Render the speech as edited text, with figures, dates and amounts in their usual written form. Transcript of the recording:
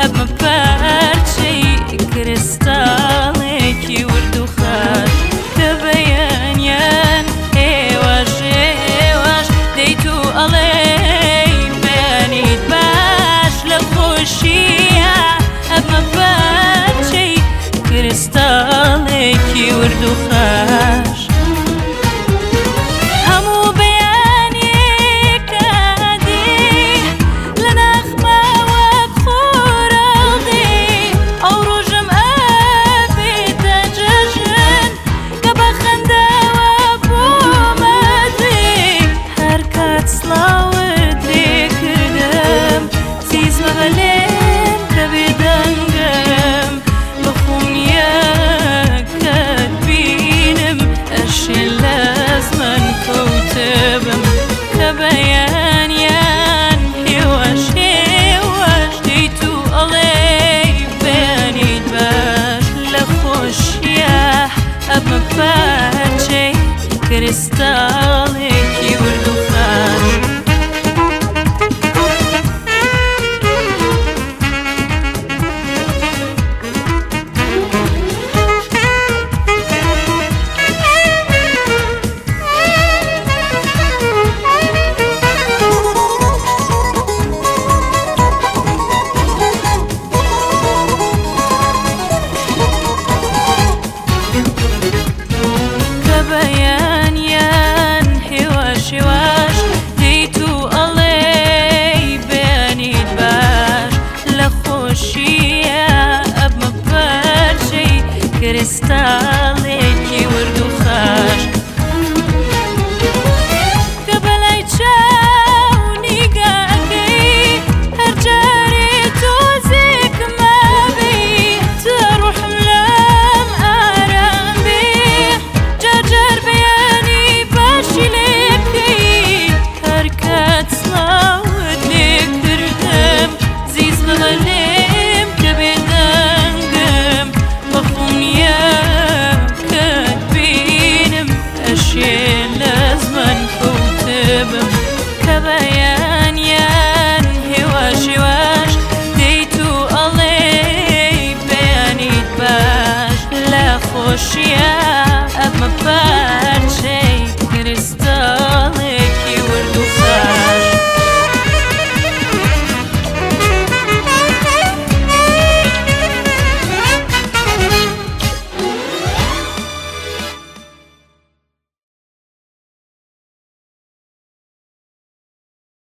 ئەمە پارچەی کرستاڵێکی ورد و خاش کە بەیانیان هێواش هێواش دەیت و ئەڵێی بەیانیت باش لە خۆشیە ئەمە پارچەی کرستاڵێکی ورد و خاش ئەمە پارچەی کرستاڵێکی ورد و خاش کرستاڵێکی ورد و خاش کە بەلای چاو نیگاکەی هەر جارێ تۆزێکم ئابی تە ڕوحم لەم ئارام بێ جار جار بەیانی باشی لێ بکەی هەر کات سڵاوت لێ کردم زیز بڵە لێم کە بێدەنگم کە بەیانیان هێواش هێواش دەیت و ئەڵێی بەیانیت باش لە خۆشیە ئەمە